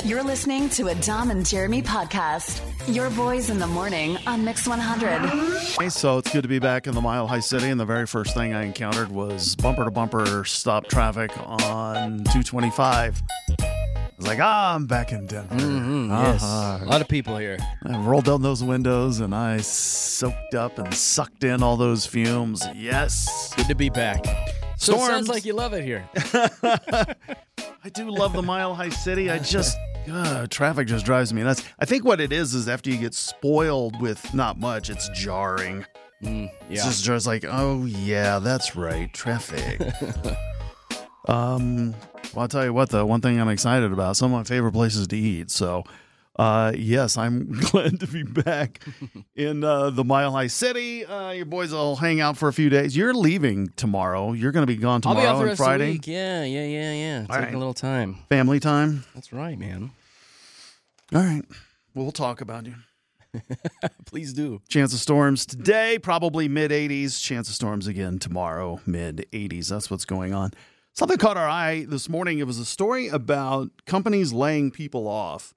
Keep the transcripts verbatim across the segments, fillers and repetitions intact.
You're listening to a Dom and Jeremy podcast. Your boys in the morning on Mix one hundred. Hey, so it's good to be back in the Mile High City, and the very first thing I encountered was bumper-to-bumper stop traffic on two twenty-five. I was like, ah, I'm back in Denver. Mm-hmm, uh-huh. Yes, a lot of people here. I rolled down those windows, and I soaked up and sucked in all those fumes. Yes. Good to be back. So Storms. it sounds like you love it here. I do love the Mile High City. I just, uh, traffic just drives me nuts. I think what it is is after you get spoiled with not much, it's jarring. Mm, yeah. It's just, just like, oh, yeah, that's right, traffic. um, well, I'll tell you what, the one thing I'm excited about, some of my favorite places to eat. So, uh, yes, I'm glad to be back in uh, the Mile High City. Uh, your boys will hang out for a few days. You're leaving tomorrow. You're going to be gone tomorrow I'll be off the and rest Friday. of the week. Yeah, yeah, yeah, yeah. Taking right. a little time. Family time. That's right, man. All right. We'll talk about you. Please do. Chance of storms today, probably mid eighties. Chance of storms again tomorrow, mid eighties. That's what's going on. Something caught our eye this morning. It was a story about companies laying people off.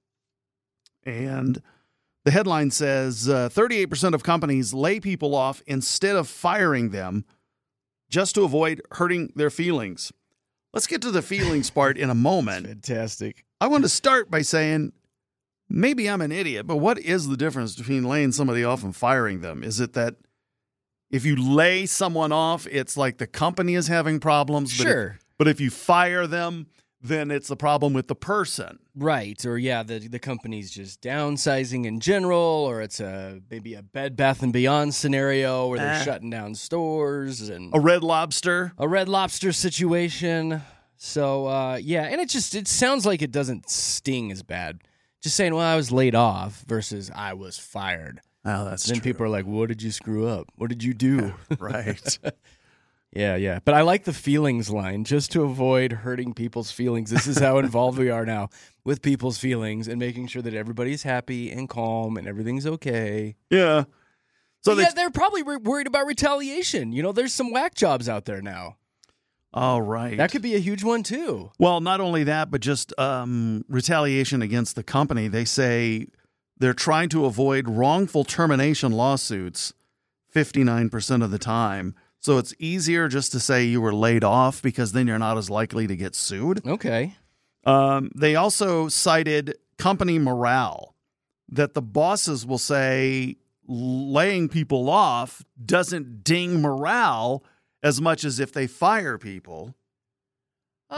And the headline says uh, thirty-eight percent of companies lay people off instead of firing them just to avoid hurting their feelings. Let's get to the feelings part in a moment. Fantastic. I want to start by saying, maybe I'm an idiot, but what is the difference between laying somebody off and firing them? Is it that if you lay someone off, it's like the company is having problems? Sure. But if, but if you fire them, then it's a problem with the person. Right. Or, yeah, the the company's just downsizing in general, or it's a maybe a Bed Bath and Beyond scenario where they're Uh, shutting down stores and A Red Lobster. a Red Lobster situation. So, uh, yeah, and it just it sounds like it doesn't sting as bad. Just saying, well, I was laid off versus I was fired. Oh, that's Then true. people are like, what did you screw up? What did you do? Right. Yeah, yeah. But I like the feelings line just to avoid hurting people's feelings. This is how involved we are now with people's feelings and making sure that everybody's happy and calm and everything's okay. Yeah. So So they, yeah, they're probably re- worried about retaliation. You know, there's some whack jobs out there now. all right. That could be a huge one too. Well, not only that, but just um, retaliation against the company. They say they're trying to avoid wrongful termination lawsuits fifty-nine percent of the time. So it's easier just to say you were laid off because then you're not as likely to get sued. Okay. Um, they also cited company morale, that the bosses will say laying people off doesn't ding morale as much as if they fire people. Uh,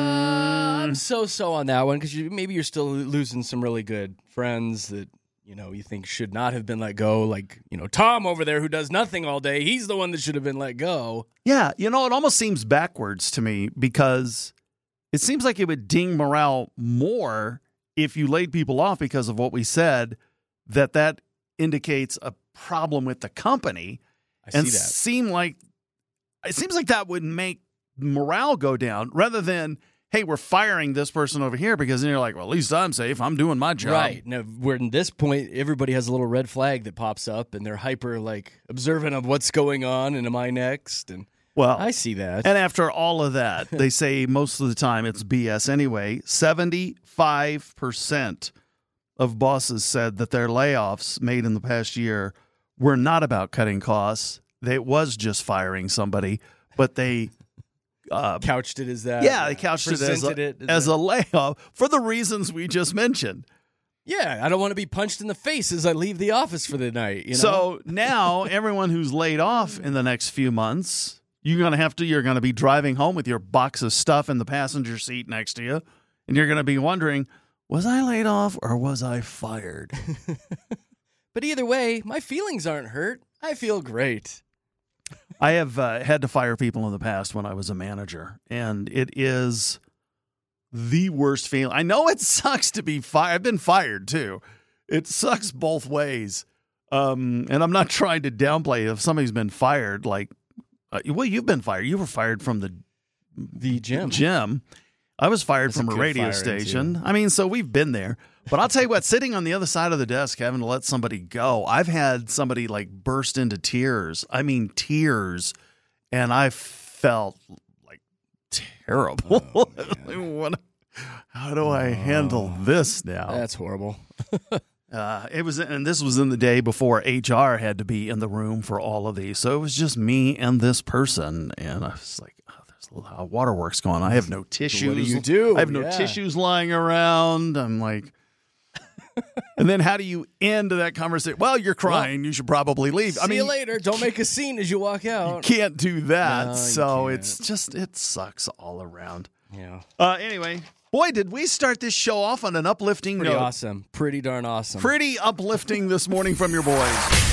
I'm so-so on that one because you, maybe you're still losing some really good friends that, you know, you think should not have been let go. Like, you know, Tom over there who does nothing all day, he's the one that should have been let go. Yeah, you know, it almost seems backwards to me because it seems like it would ding morale more if you laid people off because of what we said, that that indicates a problem with the company. I and see that. seem like it seems like that would make morale go down rather than, hey, we're firing this person over here, because then you're like, well, at least I'm safe. I'm doing my job. Right. Now, we're in this point, everybody has a little red flag that pops up and they're hyper like observant of what's going on and am I next? And Well, I see that. and after all of that, they say most of the time it's B S anyway. seventy-five percent of bosses said that their layoffs made in the past year were not about cutting costs. It was just firing somebody, but they uh, couched it as that. yeah, they couched it as, Presented a, it as as a- a layoff for the reasons we just mentioned. Yeah, I don't want to be punched in the face as I leave the office for the night. You know? So now everyone who's laid off in the next few months, you're going to have to, you're going to be driving home with your box of stuff in the passenger seat next to you. And you're going to be wondering, was I laid off or was I fired? But either way, my feelings aren't hurt. I feel great. I have uh, had to fire people in the past when I was a manager, and it is the worst feeling. I know it sucks to be fired. I've been fired too. It sucks both ways. Um, and I'm not trying to downplay if somebody's been fired. Like, uh, well, you've been fired. You were fired from the The gym. Gym. I was fired That's from a a good radio firing, station. too. I mean, so we've been there. But I'll tell you what, sitting on the other side of the desk having to let somebody go, I've had somebody like burst into tears. I mean, tears. And I felt like terrible. Oh, What- How do I handle this now? That's horrible. Uh, it was, and this was in the day before H R had to be in the room for all of these. So it was just me and this person, and I was like, oh, "There's a lot of waterworks going on. I have no tissues. What do you do? I have no Yeah. tissues lying around." I'm like, and then how do you end that conversation? Well, you're crying. Well, you should probably leave. See I mean, you later. Don't make a scene as you walk out. You can't do that. No, so can't. it's just it sucks all around. Yeah. Uh, anyway. Boy, did we start this show off on an uplifting Pretty note. awesome. Pretty darn awesome. Pretty uplifting this morning from your boys.